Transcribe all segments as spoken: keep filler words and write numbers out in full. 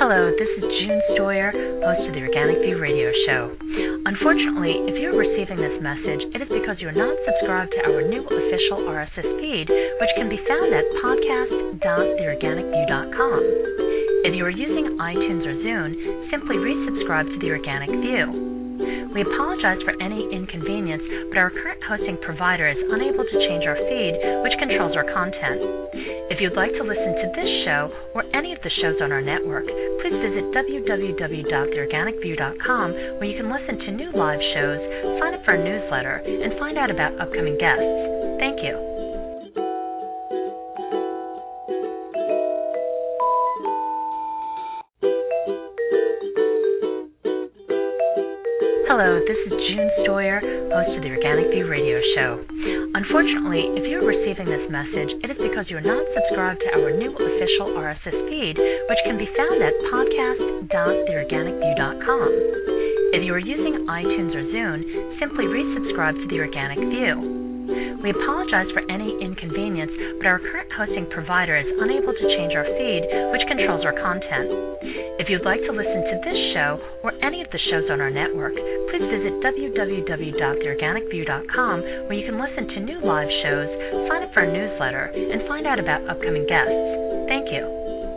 Hello, this is June Stoyer, host of the Organic View radio show. Unfortunately, if you're receiving this message, it is because you're not subscribed to our new official R S S feed, which can be found at podcast dot the organic view dot com. If you are using iTunes or Zune, simply resubscribe to the Organic View. We apologize for any inconvenience, but our current hosting provider is unable to change our feed, which controls our content. If you'd like to listen to this show or any of the shows on our network, please visit w w w dot the organic view dot com, where you can listen to new live shows, sign up for our newsletter, and find out about upcoming guests. Thank you. Hello, this is June Stoyer, host of the Organic View radio show. Unfortunately, if you're receiving this message, it is because you're not subscribed to our new official R S S feed, which can be found at podcast dot the organic view dot com. If you are using iTunes or Zune, simply resubscribe to the Organic View. We apologize for any inconvenience, but our current hosting provider is unable to change our feed, which controls our content. If you'd like to listen to this show or any of the shows on our network, please visit w w w dot the organic view dot com, where you can listen to new live shows, sign up for our newsletter, and find out about upcoming guests. Thank you.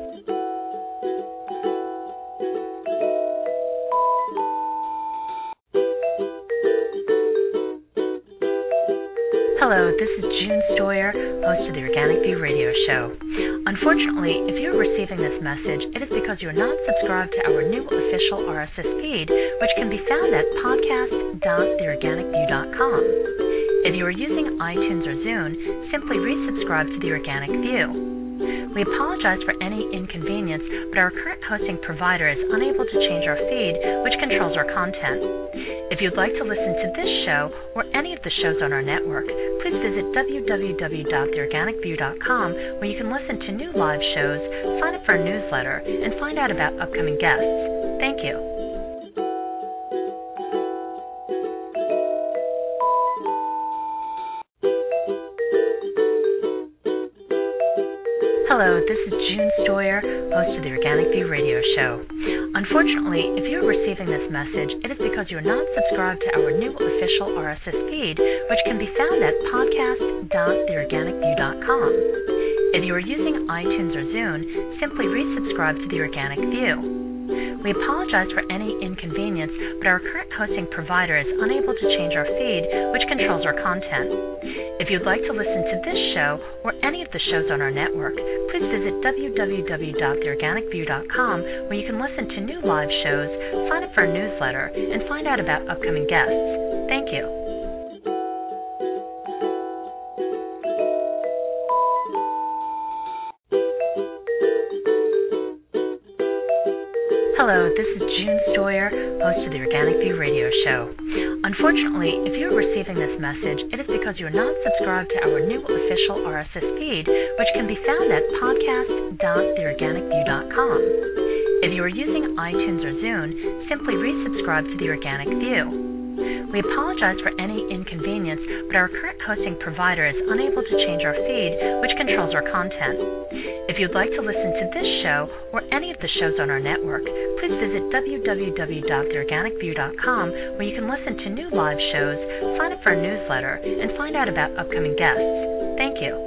Hello, this is June Stoyer, host of the Organic View radio show. Unfortunately, if you're receiving this message, it is because you're not subscribed to our new official R S S feed, which can be found at podcast dot the organic view dot com. If you are using iTunes or Zune, simply resubscribe to the Organic View. We apologize for any inconvenience, but our current hosting provider is unable to change our feed, which controls our content. If you'd like to listen to this show or any of the shows on our network, please visit w w w dot the organic view dot com, where you can listen to new live shows, sign up for our newsletter, and find out about upcoming guests. Thank you. Hello, this is June Stoyer, host of the Organic View radio show. Unfortunately, if you're receiving this message, it is because you're not subscribed to our new official R S S feed, which can be found at podcast dot the organic view dot com. If you are using iTunes or Zune, simply resubscribe to the Organic View. We apologize for any inconvenience, but our current hosting provider is unable to change our feed, which controls our content. If you'd like to listen to this show or any of the shows on our network, please visit w w w dot the organic view dot com, where you can listen to new live shows, sign up for our newsletter, and find out about upcoming guests. Thank you. Hello, this is June Stoyer, host of the Organic View radio show. Unfortunately, if you're receiving this message, it is because you're not subscribed to our new official R S S feed, which can be found at podcast dot the organic view dot com. If you are using iTunes or Zune, simply resubscribe to the Organic View. We apologize for any inconvenience, but our current hosting provider is unable to change our feed, which controls our content. If you'd like to listen to this show or any of the shows on our network, please visit w w w dot the organic view dot com, where you can listen to new live shows, sign up for our newsletter, and find out about upcoming guests. Thank you.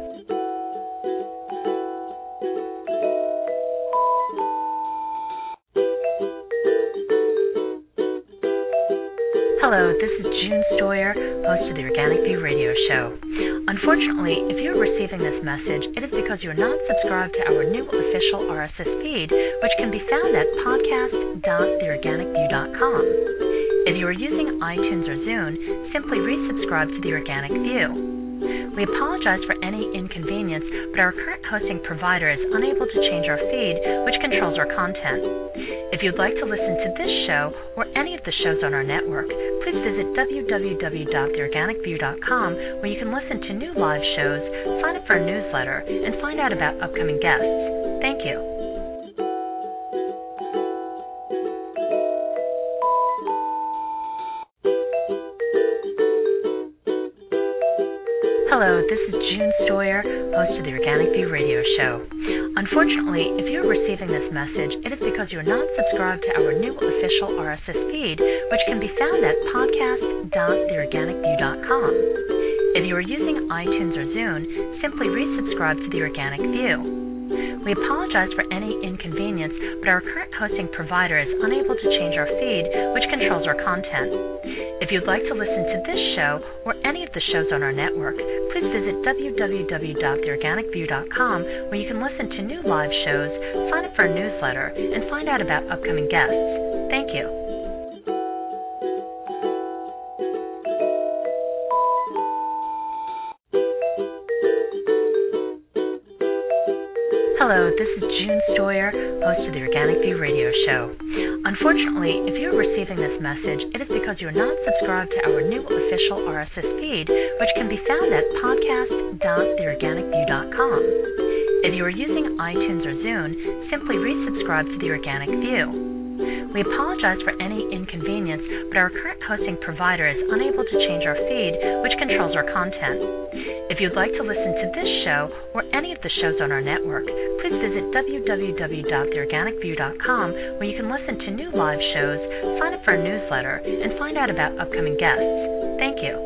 Hello, this is June Stoyer, host of the Organic View radio show. Unfortunately, if you're receiving this message, it is because you're not subscribed to our new official R S S feed, which can be found at podcast dot the organic view dot com. If you are using iTunes or Zune, simply resubscribe to the Organic View. We apologize for any inconvenience, but our current hosting provider is unable to change our feed, which controls our content. If you'd like to listen to this show or any of the shows on our network, please visit w w w dot the organic view dot com, where you can listen to new live shows, sign up for our newsletter, and find out about upcoming guests. Thank you. Hello, this is June Stoyer. Stoyer, host of the Organic View Radio Show. Unfortunately, if you're receiving this message, it is because you're not subscribed to our new official R S S feed, which can be found at podcast dot the organic view dot com. If you are using iTunes or Zune, simply resubscribe to the Organic View. We apologize for any inconvenience, but our current hosting provider is unable to change our feed, which controls our content. If you'd like to listen to this show or any of the shows on our network, please visit w w w dot the organic view dot com, where you can listen to new live shows, sign up for a newsletter, and find out about upcoming guests. Thank you. Hello, this is June Stoyer, host of the Organic View Radio Show. Unfortunately, if you're receiving this message, it is because you're not subscribed to our new official R S S feed, which can be found at podcast dot the organic view dot com. If you are using iTunes or Zune, simply resubscribe to the Organic View. We apologize for any inconvenience, but our current hosting provider is unable to change our feed, which controls our content. If you'd like to listen to this show or any of the shows on our network, please visit w w w dot the organic view dot com, where you can listen to new live shows, sign up for a newsletter, and find out about upcoming guests. Thank you.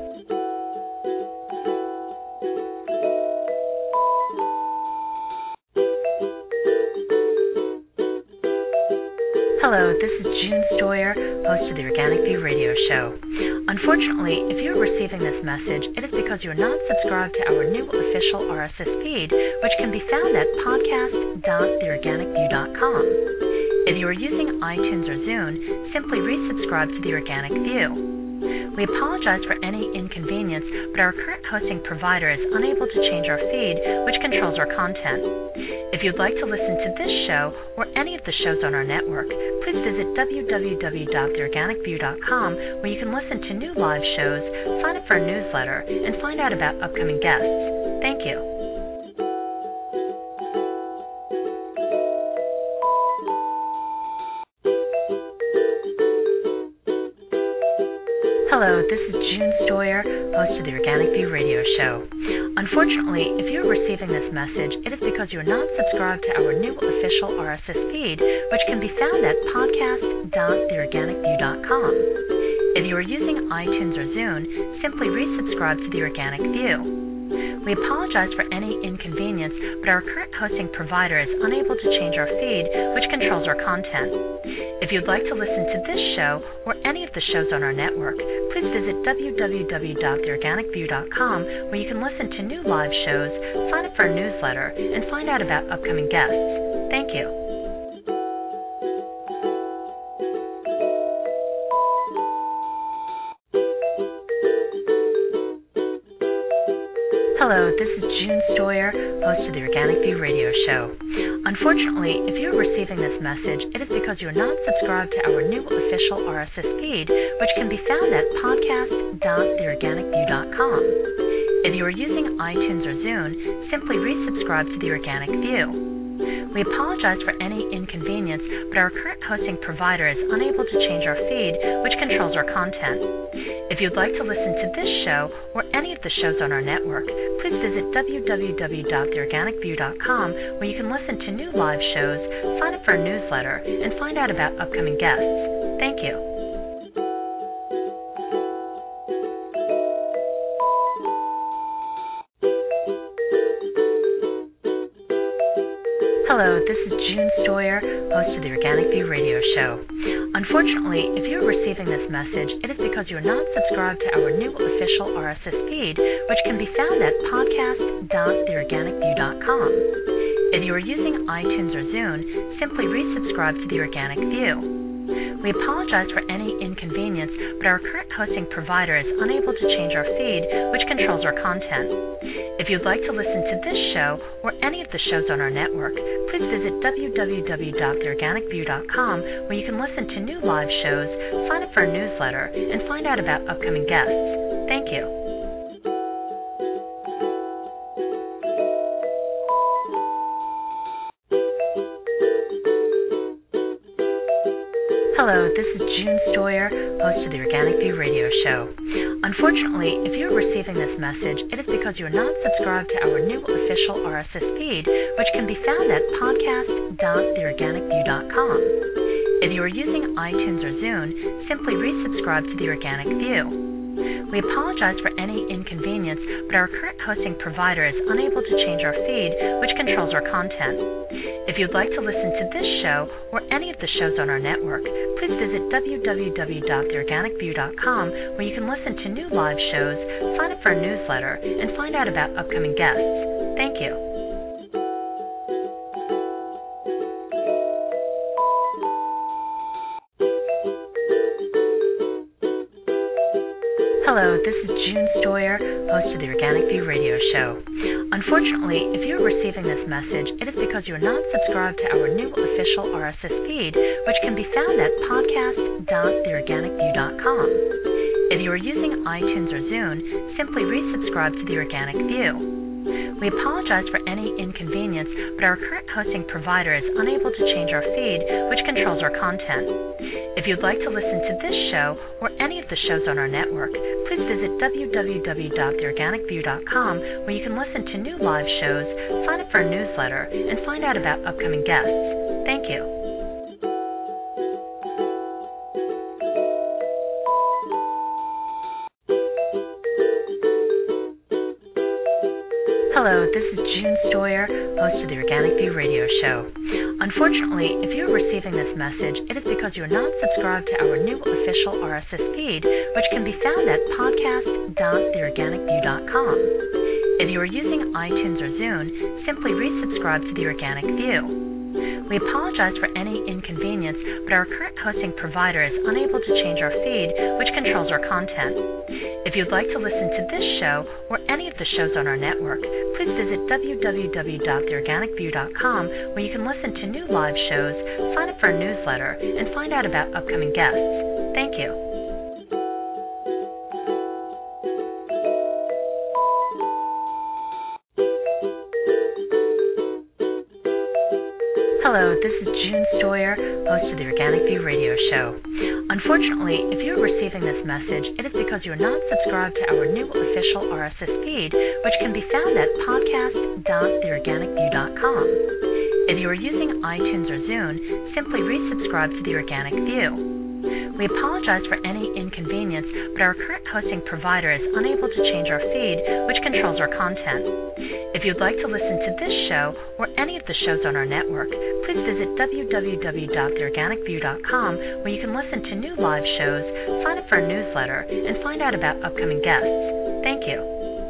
Hello, this is June Stoyer, host of the Organic View Radio Show. Unfortunately, if you're receiving this message, it is because you're not subscribed to our new official R S S feed, which can be found at podcast dot the organic view dot com. If you are using iTunes or Zune, simply resubscribe to the Organic View. We apologize for any inconvenience, but our current hosting provider is unable to change our feed, which controls our content. If you'd like to listen to this show or any of the shows on our network, please visit w w w dot the organic view dot com, where you can listen to new live shows, sign up for a newsletter, and find out about upcoming guests. Thank you. Hello, this is June Stoyer, host of the Organic View Radio Show. Unfortunately, if you're receiving this message, it is because you're not subscribed to our new official R S S feed, which can be found at podcast dot the organic view dot com. If you are using iTunes or Zune, simply resubscribe to the Organic View. We apologize for any inconvenience, but our current hosting provider is unable to change our feed, which controls our content. If you'd like to listen to this show or any of the shows on our network, please visit w w w dot the organic view dot com, where you can listen to new live shows, sign up for a newsletter, and find out about upcoming guests. Thank you. Hello, this is June Stoyer, host of the Organic View Radio Show. Unfortunately, if you're receiving this message, it is because you're not subscribed to our new official R S S feed, which can be found at podcast dot the organic view dot com. If you are using iTunes or Zune, simply resubscribe to the Organic View. We apologize for any inconvenience, but our current hosting provider is unable to change our feed, which controls our content. If you'd like to listen to this show or any of the shows on our network, please visit w w w dot the organic view dot com, where you can listen to new live shows, sign up for a newsletter, and find out about upcoming guests. Thank you. Hello, this is June Stoyer, host of the Organic View Radio Show. Unfortunately, if you're receiving this message, it is because you're not subscribed to our new official R S S feed, which can be found at podcast dot the organic view dot com. If you are using iTunes or Zune, simply resubscribe to the Organic View. We apologize for any inconvenience, but our current hosting provider is unable to change our feed, which controls our content. If you'd like to listen to this show or any of the shows on our network, please visit w w w dot the organic view dot com, where you can listen to new live shows, sign up for a newsletter, and find out about upcoming guests. Thank you. Hello, this is June Stoyer, host of the Organic View Radio Show. Unfortunately, if you're receiving this message, it is because you're not subscribed to our new official R S S feed, which can be found at podcast dot the organic view dot com. If you are using iTunes or Zune, simply resubscribe to the Organic View. We apologize for any inconvenience, but our current hosting provider is unable to change our feed, which controls our content. If you'd like to listen to this show or any of the shows on our network, please visit w w w dot the organic view dot com, where you can listen to new live shows, sign up for our newsletter, and find out about upcoming guests. Thank you. Hello, this is June Stoyer, host of the Organic View Radio Show. Unfortunately, if you're receiving this message, it is because you are not subscribed to our new official R S S feed, which can be found at podcast dot the organic view dot com. If you are using iTunes or Zune, simply resubscribe to the Organic View. We apologize for any inconvenience, but our current hosting provider is unable to change our feed, which controls our content. If you'd like to listen to this show or any of the shows on our network, please visit w w w dot the organic view dot com, where you can listen to new live shows, sign up for our newsletter, and find out about upcoming guests. Thank you. Hello, this is June Stoyer, host of the Organic View Radio Show. Unfortunately, if you're receiving this message, it is because you are not subscribed to our new official R S S feed, which can be found at podcast dot the organic view dot com. If you are using iTunes or Zune, simply resubscribe to the Organic View. We apologize for any inconvenience, but our current hosting provider is unable to change our feed, which controls our content. If you'd like to listen to this show or any of the shows on our network, please visit w w w dot the organic view dot com, where you can listen to new live shows, sign up for our newsletter, and find out about upcoming guests. Thank you. Hello, this is June Stoyer, host of the Organic View Radio Show. Unfortunately, if you're receiving this message, it is because you are not subscribed to our new official R S S feed, which can be found at podcast dot the organic view dot com. If you are using iTunes or Zune, simply resubscribe to the Organic View. We apologize for any inconvenience, but our current hosting provider is unable to change our feed, which controls our content. If you'd like to listen to this show or any of the shows on our network, please visit w w w dot the organic view dot com, where you can listen to new live shows, sign up for our newsletter, and find out about upcoming guests. Thank you.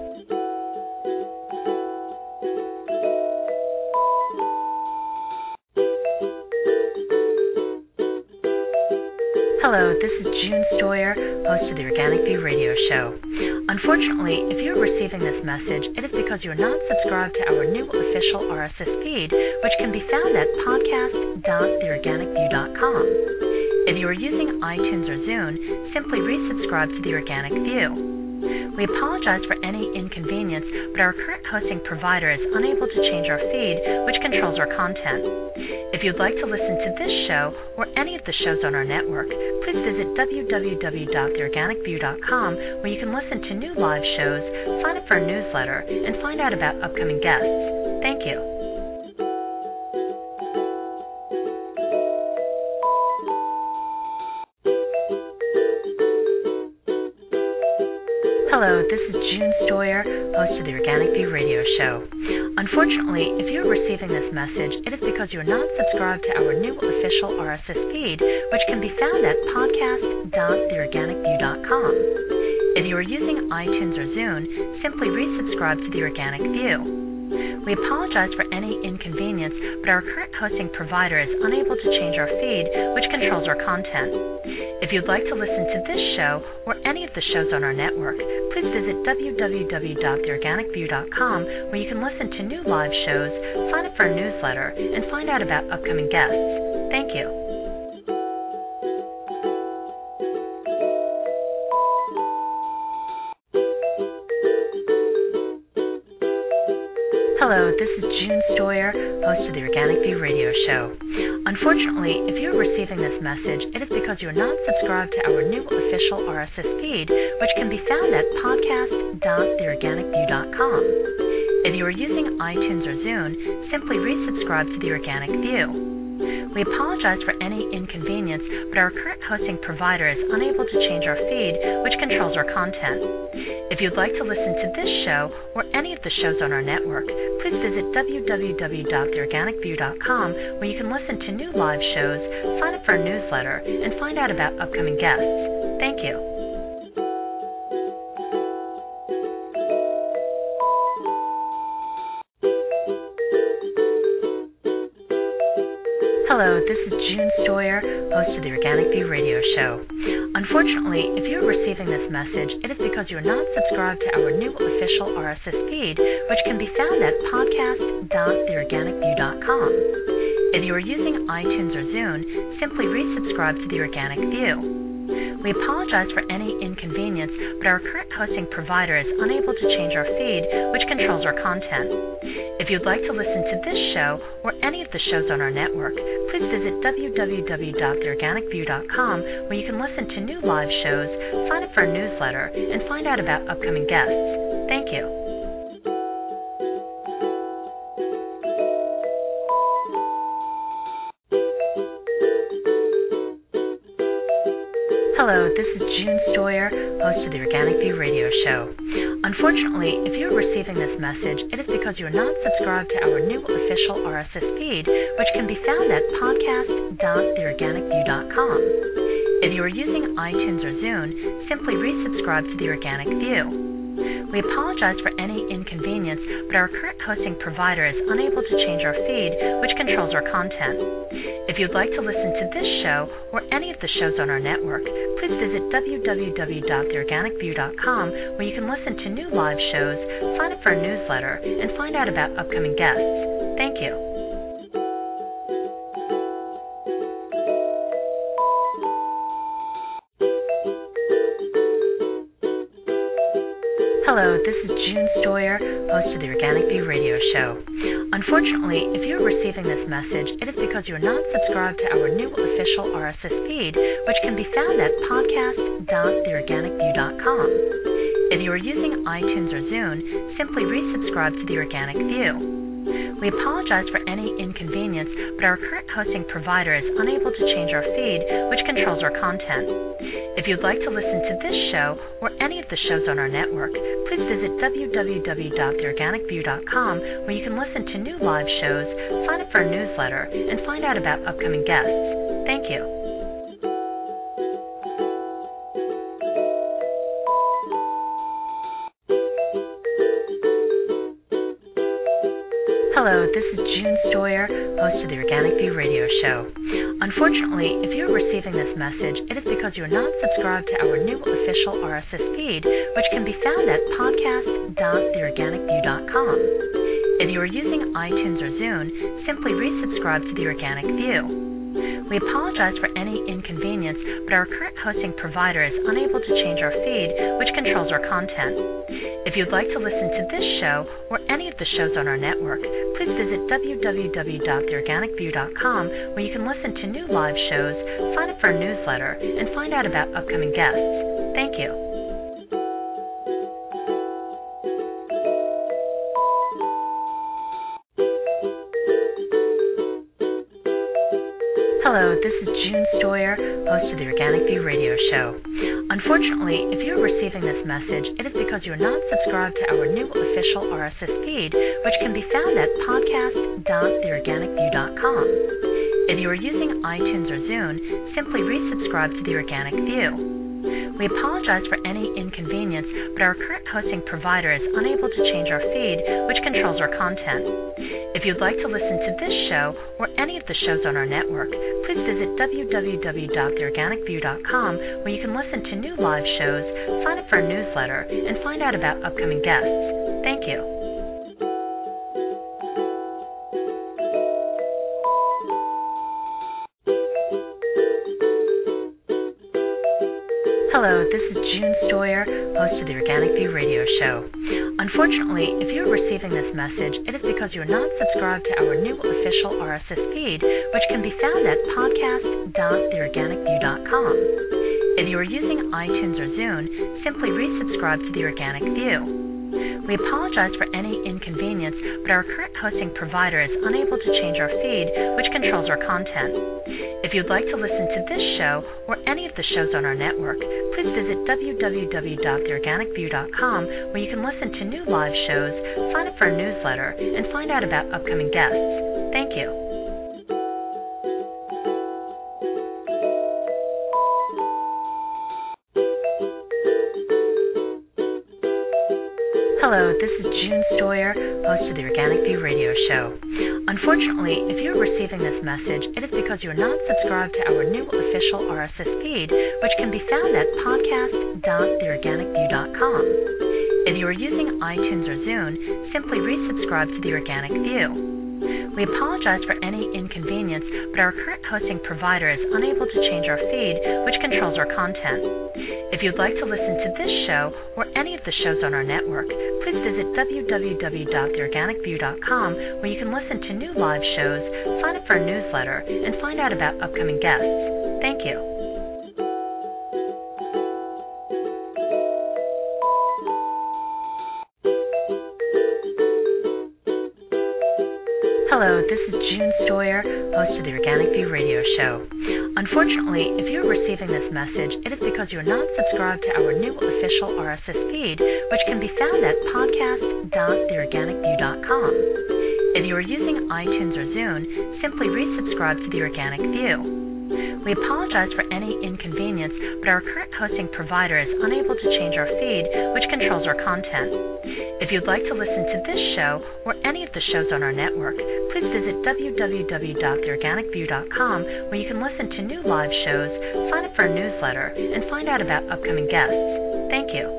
Hello, this is June Stoyer, host of the Organic View Radio Show. Unfortunately, if you're receiving this message, it is because you are not subscribed to our new official R S S feed, which can be found at podcast dot the organic view dot com. If you are using iTunes or Zune, simply resubscribe to the Organic View. We apologize for any inconvenience, but our current hosting provider is unable to change our feed, which controls our content. If you'd like to listen to this show or any of the shows on our network, please visit w w w dot the organic view dot com, where you can listen to new live shows, sign up for our newsletter, and find out about upcoming guests. Thank you. Hello, this is June Stoyer, host of the Organic View Radio Show. Unfortunately, if you're receiving this message, it is because you are not subscribed to our new official R S S feed, which can be found at podcast dot the organic view dot com. If you are using iTunes or Zune, simply resubscribe to the Organic View. We apologize for any inconvenience, but our current hosting provider is unable to change our feed, which controls our content. If you'd like to listen to this show or any of the shows on our network, please visit w w w dot the organic view dot com, where you can listen to new live shows, sign up for our newsletter, and find out about upcoming guests. Thank you. Hello, this is June Stoyer, host of the Organic View Radio Show. Unfortunately, if you're receiving this message, it is because you're not subscribed to our new official R S S feed, which can be found at podcast dot the organic view dot com. If you are using iTunes or Zune, simply resubscribe to the Organic View. We apologize for any inconvenience, but our current hosting provider is unable to change our feed, which controls our content. If you'd like to listen to this show or any of the shows on our network, please visit w w w dot the organic view dot com, where you can listen to new live shows, sign up for our newsletter, and find out about upcoming guests. Thank you. Hello, this is June Stoyer, host of the Organic View Radio Show. Unfortunately, if you're receiving this message, it is because you're not subscribed to our new official R S S feed, which can be found at podcast dot the organic view dot com. If you are using iTunes or Zune, simply resubscribe to the Organic View. We apologize for any inconvenience, but our current hosting provider is unable to change our feed, which controls our content. If you'd like to listen to this show or any of the shows on our network, please visit w w w dot the organic view dot com, where you can listen to new live shows, sign up for our newsletter, and find out about upcoming guests. Thank you. Hello, this is June Stoyer, host of the Organic View Radio Show. Unfortunately, if you're receiving this message, it is because you're not subscribed to our new official R S S feed, which can be found at podcast dot the organic view dot com. If you are using iTunes or Zune, simply resubscribe to the Organic View. We apologize for any inconvenience, but our current hosting provider is unable to change our feed, which controls our content. If you'd like to listen to this show or any of the shows on our network, please visit w w w dot the organic view dot com, where you can listen to new live shows, sign up for our newsletter, and find out about upcoming guests. Thank you. Hello, this is June Stoyer, host of the Organic View Radio Show. Unfortunately, if you're receiving this message, it is because you're not subscribed to our new official R S S feed, which can be found at podcast dot the organic view dot com. If you are using iTunes or Zune, simply resubscribe to the Organic View. We apologize for any inconvenience, but our current hosting provider is unable to change our feed, which controls our content. If you'd like to listen to this show or any of the shows on our network, please visit w w w dot the organic view dot com, where you can listen to new live shows, sign up for our newsletter, and find out about upcoming guests. Thank you. Hello, this is June Stoyer, host of the Organic View Radio Show. Unfortunately, if you're receiving this message, it is because you're not subscribed to our new official R S S feed, which can be found at podcast dot the organic view dot com. If you are using iTunes or Zune, simply resubscribe to the Organic View. We apologize for any inconvenience, but our current hosting provider is unable to change our feed, which controls our content. If you'd like to listen to this show or any of the shows on our network, please visit w w w dot the organic view dot com, where you can listen to new live shows, sign up for our newsletter, and find out about upcoming guests. Thank you. Hello, this is June Stoyer, host of the Organic View Radio Show. Unfortunately, if you're receiving this message, it is because you're not subscribed to our new official R S S feed, which can be found at podcast dot the organic view dot com. If you are using iTunes or Zune, simply resubscribe to the Organic View. We apologize for any inconvenience, but our current hosting provider is unable to change our feed, which controls our content. If you'd like to listen to this show or any of the shows on our network, please visit w w w dot the organic view dot com, where you can listen to new live shows, sign up for our newsletter, and find out about upcoming guests. Thank you. Hello, this is June Stoyer, host of the Organic View Radio Show. Unfortunately, if you're receiving this message, it is because you're not subscribed to our new official R S S feed, which can be found at podcast dot the organic view dot com. If you are using iTunes or Zune, simply resubscribe to the Organic View. We apologize for any inconvenience, but our current hosting provider is unable to change our feed, which controls our content. If you'd like to listen to this show or any of the shows on our network, please visit w w w dot the organic view dot com, where you can listen to new live shows, sign up for our newsletter, and find out about upcoming guests. Thank you. Hello, this is June Stoyer, host of the Organic View Radio Show. Unfortunately, if you're receiving this message, it is because you're not subscribed to our new official R S S feed, which can be found at podcast dot the organic view dot com. If you are using iTunes or Zune, simply resubscribe to the Organic View. We apologize for any inconvenience, but our current hosting provider is unable to change our feed, which controls our content. If you'd like to listen to this show or any of the shows on our network, please visit w w w dot the organic view dot com, where you can listen to new live shows, sign up for our newsletter, and find out about upcoming guests. Thank you. Hello, this is June Stoyer, host of the Organic View Radio Show. Unfortunately, if you're receiving this message, it is because you're not subscribed to our new official R S S feed, which can be found at podcast dot the organic view dot com. If you are using iTunes or Zune, simply resubscribe to the Organic View. We apologize for any inconvenience, but our current hosting provider is unable to change our feed, which controls our content. If you'd like to listen to this show or any of the shows on our network, please visit w w w dot the organic view dot com, where you can listen to new live shows, sign up for our newsletter, and find out about upcoming guests. Thank you.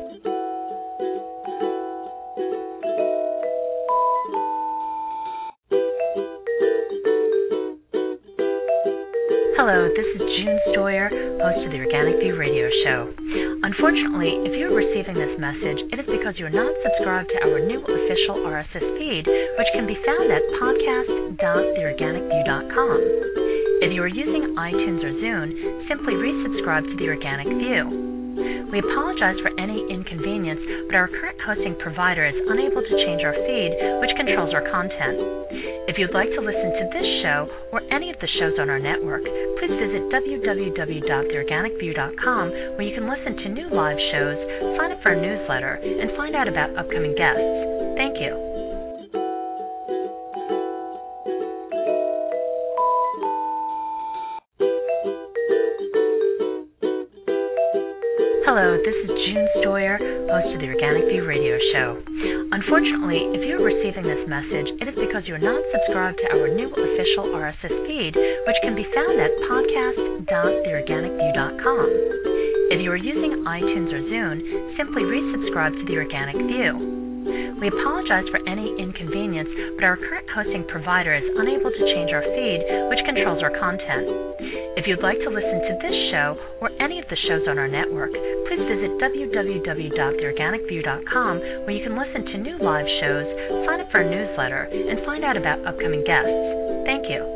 Hello, this is June Stoyer, host of the Organic View Radio Show. Unfortunately, if you're receiving this message, it is because you're not subscribed to our new official R S S feed, which can be found at podcast dot the organic view dot com. If you are using iTunes or Zune, simply resubscribe to the Organic View. We apologize for any inconvenience, but our current hosting provider is unable to change our feed, which controls our content. If you'd like to listen to this show or any of the shows on our network, please visit w w w dot the organic view dot com, where you can listen to new live shows, sign up for our newsletter, and find out about upcoming guests. Thank you. Hello, this is June Stoyer, host of the Organic View Radio Show. Unfortunately, if you're receiving this message, it is because you're not subscribed to our new official R S S feed, which can be found at podcast dot the organic view dot com. If you are using iTunes or Zune, simply resubscribe to the Organic View. We apologize for any inconvenience, but our current hosting provider is unable to change our feed, which controls our content. If you'd like to listen to this show or any of the shows on our network, please visit w w w dot the organic view dot com, where you can listen to new live shows, sign up for our newsletter, and find out about upcoming guests. Thank you.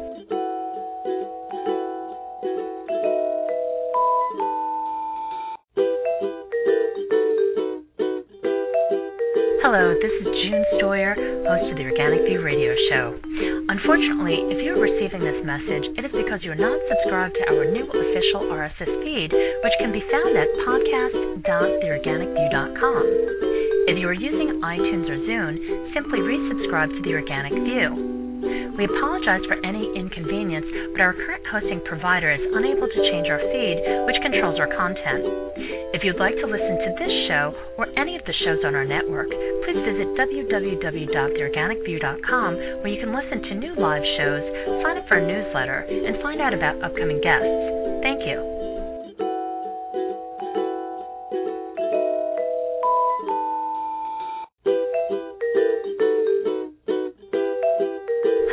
Hello, this is June Stoyer, host of the Organic View Radio Show. Unfortunately, if you're receiving this message, it is because you're not subscribed to our new official R S S feed, which can be found at podcast dot the organic view dot com. If you are using iTunes or Zune, simply resubscribe to the Organic View. We apologize for any inconvenience, but our current hosting provider is unable to change our feed, which controls our content. If you'd like to listen to this show or any of the shows on our network, please visit w w w dot the organic view dot com, where you can listen to new live shows, sign up for our newsletter, and find out about upcoming guests. Thank you.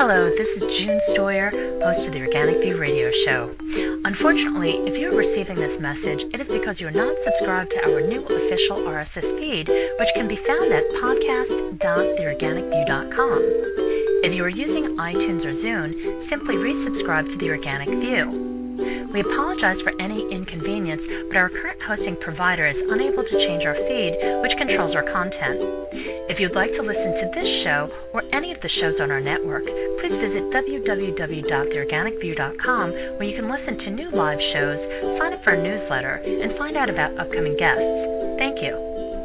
Hello, this is June Stoyer, host of the Organic View Radio Show. Unfortunately, if you're receiving this message, it is because you're not subscribed to our new official R S S feed, which can be found at podcast dot the organic view dot com. If you are using iTunes or Zune, simply resubscribe to the Organic View. We apologize for any inconvenience, but our current hosting provider is unable to change our feed, which controls our content. If you'd like to listen to this show or any of the shows on our network, please visit w w w dot the organic view dot com, where you can listen to new live shows, sign up for our newsletter, and find out about upcoming guests. Thank you.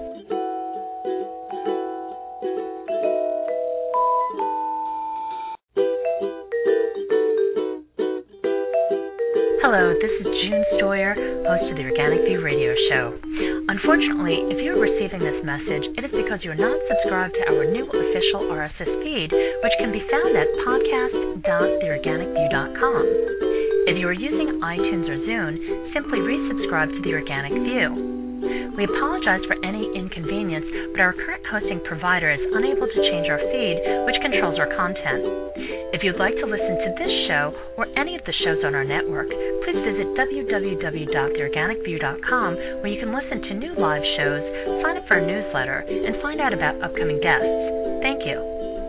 Hello, this is June Stoyer, host of the Organic View Radio Show. Unfortunately, if you're receiving this message, it is because you're not subscribed to our new official R S S feed, which can be found at podcast dot the organic view dot com. If you are using iTunes or Zune, simply resubscribe to the Organic View. We apologize for any inconvenience, but our current hosting provider is unable to change our feed, which controls our content. If you'd like to listen to this show or any of the shows on our network, please visit w w w dot the organic view dot com, where you can listen to new live shows, sign up for our newsletter, and find out about upcoming guests. Thank you.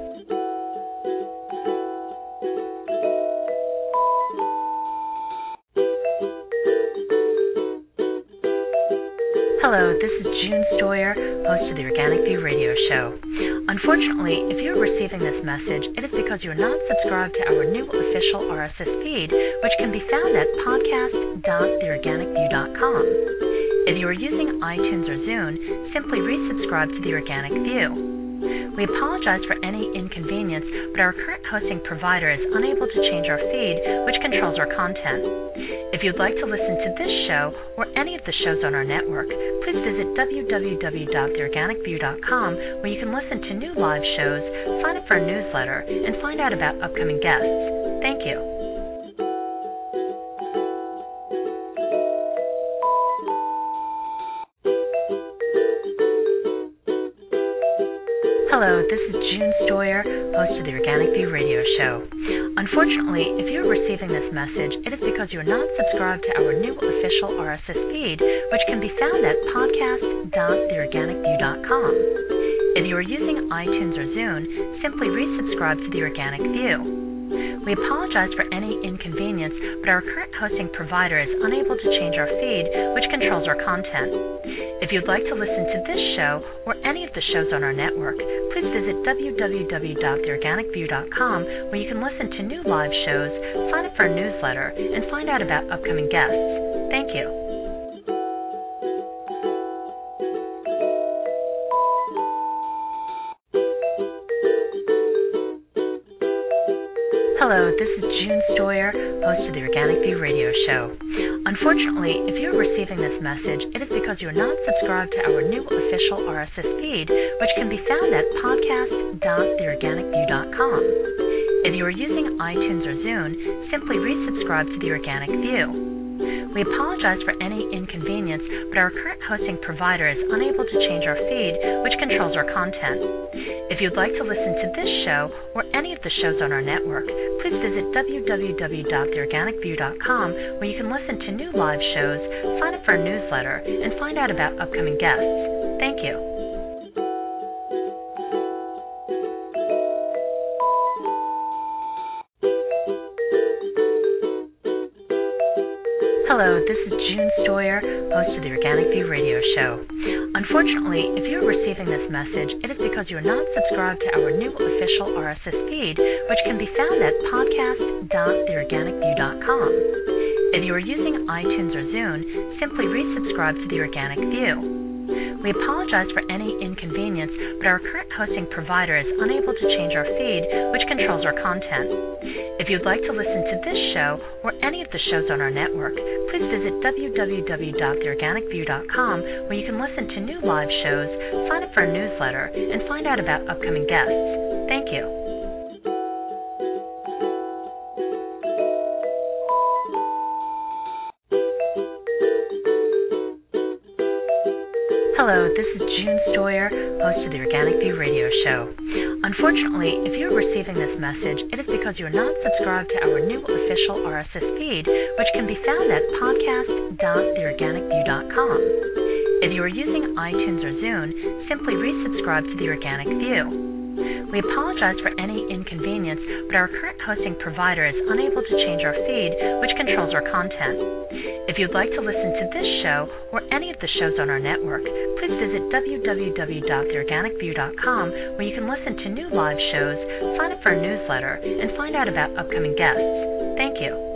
Hello, this is June Stoyer, host of the Organic View Radio Show. Unfortunately, if you're receiving this message, it is because you're not subscribed to our new official R S S feed, which can be found at podcast dot the organic view dot com. If you are using iTunes or Zune, simply resubscribe to the Organic View. We apologize for any inconvenience, but our current hosting provider is unable to change our feed, which controls our content. If you'd like to listen to this show or any of the shows on our network, please visit w w w dot the organic view dot com, where you can listen to new live shows, sign up for our newsletter, and find out about upcoming guests. Thank you. Hello, this is June Stoyer, host of the Organic View Radio Show. Unfortunately, if you're receiving this message, it is because you're not subscribed to our new official R S S feed, which can be found at podcast dot the organic view dot com. If you are using iTunes or Zune, simply resubscribe to the Organic View. We apologize for any inconvenience, but our current hosting provider is unable to change our feed, which controls our content. If you'd like to listen to this show or any of the shows on our network, please visit w w w dot the organic view dot com, where you can listen to new live shows, sign up for our newsletter, and find out about upcoming guests. Thank you. Hello, this is June Stoyer, host of the Organic View Radio Show. Unfortunately, if you're receiving this message, it is because you're not subscribed to our new official R S S feed, which can be found at podcast dot the organic view dot com. If you are using iTunes or Zune, simply resubscribe to the Organic View. We apologize for any inconvenience, but our current hosting provider is unable to change our feed, which controls our content. If you'd like to listen to this show or any of the shows on our network, please visit w w w dot the organic view dot com, where you can listen to new live shows, sign up for our newsletter, and find out about upcoming guests. Thank you. Hello, this is June Stoyer, host of the Organic View Radio Show. Unfortunately, if you're receiving this message, it is because you're not subscribed to our new official R S S feed, which can be found at podcast dot the organic view dot com. If you are using iTunes or Zune, simply resubscribe to the Organic View. We apologize for any inconvenience, but our current hosting provider is unable to change our feed, which controls our content. If you'd like to listen to this show or any of the shows on our network, please visit w w w dot the organic view dot com, where you can listen to new live shows, sign up for our newsletter, and find out about upcoming guests. Thank you. Hello, this is June Stoyer, host of the Organic View Radio Show. Unfortunately, if you're receiving this message, it is because you're not subscribed to our new official R S S feed, which can be found at podcast dot the organic view dot com. If you are using iTunes or Zune, simply resubscribe to The Organic View. We apologize for any inconvenience, but our current hosting provider is unable to change our feed, which controls our content. If you'd like to listen to this show or any of the shows on our network, please visit w w w dot the organic view dot com, where you can listen to new live shows, sign up for our newsletter, and find out about upcoming guests. Thank you.